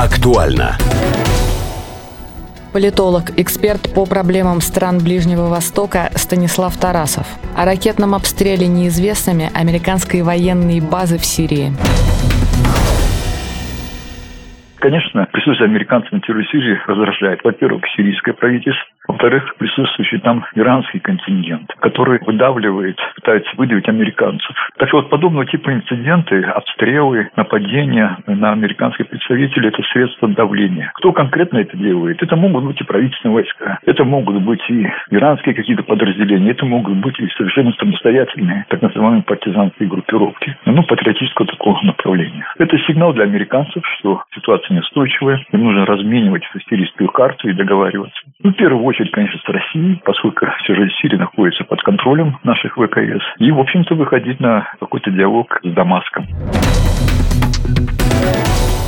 Актуально. Политолог, эксперт по проблемам стран Ближнего Востока Станислав Тарасов. О ракетном обстреле неизвестными американской военной базы в Сирии. Конечно, присутствие американцев на территории Сирии раздражает, во-первых, сирийское правительство, во-вторых, присутствующий там иранский контингент, который выдавливает, пытается выдавить американцев. Так что вот подобного типа инциденты, обстрелы, нападения на американских представителей – это средство давления. Кто конкретно это делает? Это могут быть и правительственные войска, это могут быть и иранские какие-то подразделения, это могут быть и совершенно самостоятельные, так называемые партизанские группировки, патриотического такого направления. Это сигнал для американцев, что ситуация неустойчивая, им нужно разменивать сирийскую карту и договариваться. В первую очередь, конечно, с Россией, поскольку все же Сирия находится под контролем наших ВКС, и, в общем-то, выходить на какой-то диалог с Дамаском.